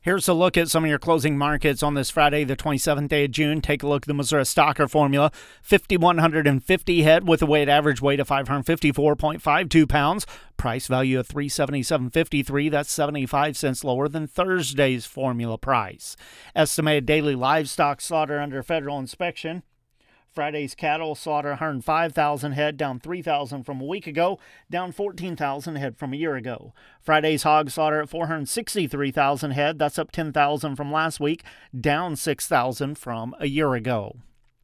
Here's a look at some of your closing markets on this Friday, the 27th day of June. Take a look at the Missouri Stocker Formula. 5,150 head with a weighted average weight of 554.52 pounds. Price value of $377.53. That's 75 cents lower than Thursday's formula price. Estimated daily livestock slaughter under federal inspection. Friday's cattle slaughter 105,000 head, down 3,000 from a week ago, down 14,000 head from a year ago. Friday's hog slaughter at 463,000 head, that's up 10,000 from last week, down 6,000 from a year ago.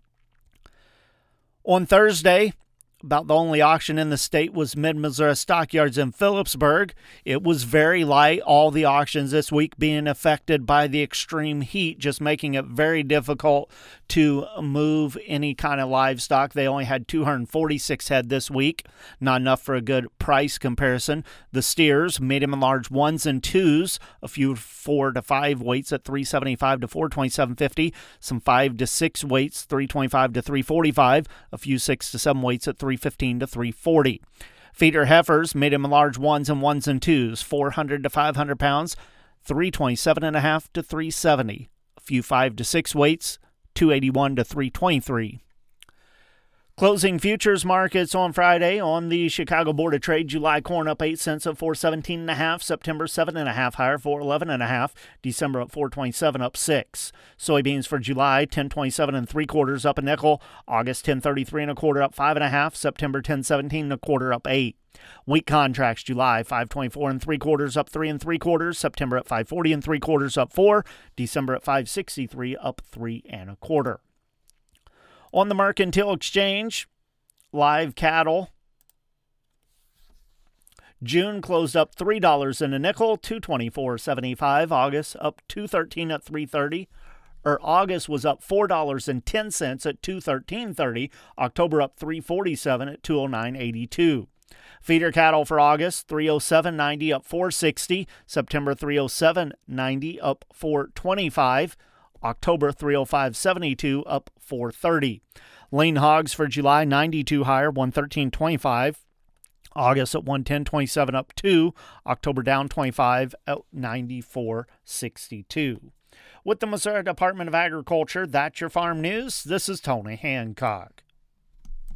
On Thursday, about the only auction in the state was Mid-Missouri Stockyards in Phillipsburg. It was very light, all the auctions this week being affected by the extreme heat, just making it very difficult to move any kind of livestock. They only had 246 head this week, not enough for a good price comparison. The steers, medium and large ones and twos, a few 4 to 5 weights at $375 to $427.50, some 5 to 6 weights, $325 to $345, a few 6 to 7 weights at $315 to $340. Feeder heifers, medium and large ones and twos, 400 to 500 pounds, $327.50 to $370. A few 5 to 6 weights, $281 to $323. Closing futures markets on Friday on the Chicago Board of Trade. July corn up 8 cents at $417.50. September 7.5 higher, $411.50. December at $427 up 6. Soybeans for July 10.27 3/4 up a nickel. August 10.33 1/4 up 5.5. September 10.17 1/4 up 8. Wheat contracts July 5.24 3/4 up 3 3/4. September at 5.40 3/4 up 4. December at 5.63 up 3 1/4. On the Mercantile Exchange, live cattle. June closed up $3 in a nickel, $224.75. August up $213 at $330. August was up $4.10 at $213.30. October up $347 at $209.82. Feeder cattle for August, $307.90 up $460. September $307.90 up $425. October $305.72 up $430. Lean hogs for July 92 higher, $113.25. August at $110.27 up 2. October down 25 at $94.62. With the Missouri Department of Agriculture, that's your farm news. This is Tony Hancock.